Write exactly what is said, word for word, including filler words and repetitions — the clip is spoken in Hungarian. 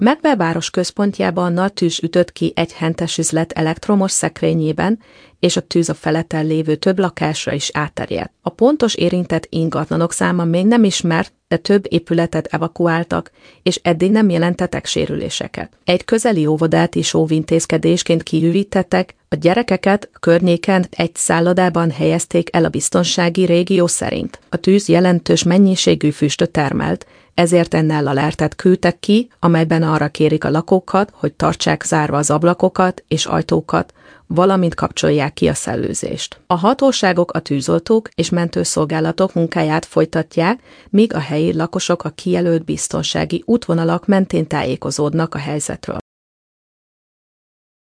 Medve város központjában nagy tűz ütött ki egy hentes üzlet elektromos szekrényében, és a tűz a feleten lévő több lakásra is átterjedt. A pontos érintett ingatlanok száma még nem ismert, de több épületet evakuáltak, és eddig nem jelentettek sérüléseket. Egy közeli óvodát is óvintézkedésként kiürítettek, a gyerekeket a környéken egy szállodában helyezték el a biztonsági régió szerint. A tűz jelentős mennyiségű füstöt termelt, ezért ennél alertet küldtek ki, amelyben arra kérik a lakókat, hogy tartsák zárva az ablakokat és ajtókat, valamint kapcsolják ki a szellőzést. A hatóságok a tűzoltók és mentőszolgálatok munkáját folytatják, míg a helyi lakosok a kijelölt biztonsági útvonalak mentén tájékozódnak a helyzetről.